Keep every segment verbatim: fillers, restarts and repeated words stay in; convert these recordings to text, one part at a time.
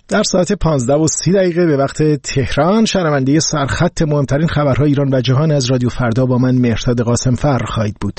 در ساعت پانزده و سی دقیقه به وقت تهران شنونده سرخط مهمترین خبرهای ایران و جهان از رادیو فردا با من مهرداد قاسمفر خواهید بود.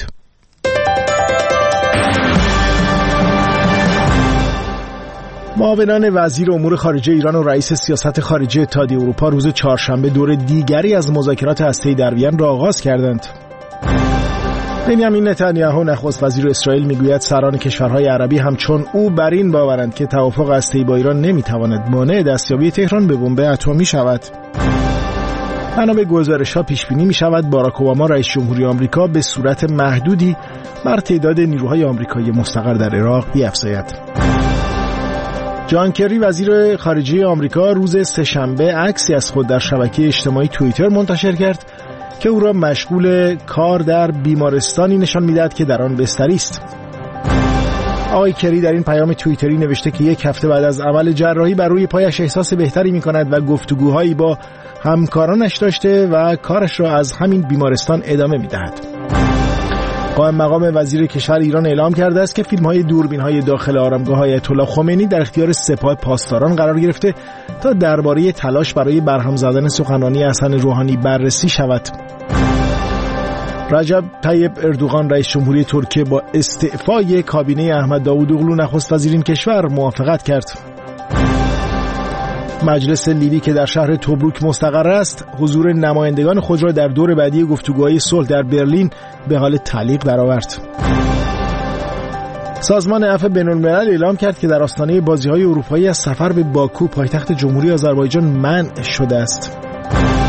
معاونان وزیر امور خارجه ایران و رئیس سیاست خارجی اتحادیه اروپا روز چهارشنبه دور دیگری از مذاکرات هسته‌ای در وین را آغاز کردند. بنیامین نتانیاهو نخست وزیر اسرائیل میگوید سران کشورهای عربی همچون او بر این باورند که توافق هسته‌ای با ایران نمیتواند مانع دستیابی تهران به بمب اتمی شود. بنا به گزارش‌ها پیش بینی می‌شود باراک اوباما رئیس جمهوری آمریکا به صورت محدودی بر تعداد نیروهای آمریکایی مستقر در عراق بیفزاید. جان کری وزیر خارجه آمریکا روز سه‌شنبه عکسی از خود در شبکه اجتماعی توییتر منتشر کرد که او را مشغول کار در بیمارستانی نشان می‌دهد که در آن بستری است. آقای کری در این پیام توییتری نوشته که یک هفته بعد از عمل جراحی بر روی پایش احساس بهتری می‌کند و گفتگوهایی با همکارانش داشته و کارش را از همین بیمارستان ادامه می‌دهد. قائم مقام وزیر کشور ایران اعلام کرده است که فیلم‌های دوربین‌های داخل آرامگاه آیت الله خمینی در اختیار سپاه پاسداران قرار گرفته تا درباره تلاش برای برهم زدن سخنرانی حسن روحانی بررسی شود. رجب طیب اردوغان رئیس جمهوری ترکیه با استعفای کابینه احمد داوودوغلو نخست وزیر این کشور موافقت کرد. مجلس لیبی که در شهر توبروک مستقر است، حضور نمایندگان خود را در دور بعدی گفتگوهای صلح در برلین به حال تعلیق درآورد. سازمان عفو بین‌الملل اعلام کرد که در آستانه بازی‌های اروپایی از سفر به باکو پایتخت جمهوری آذربایجان منع شده است.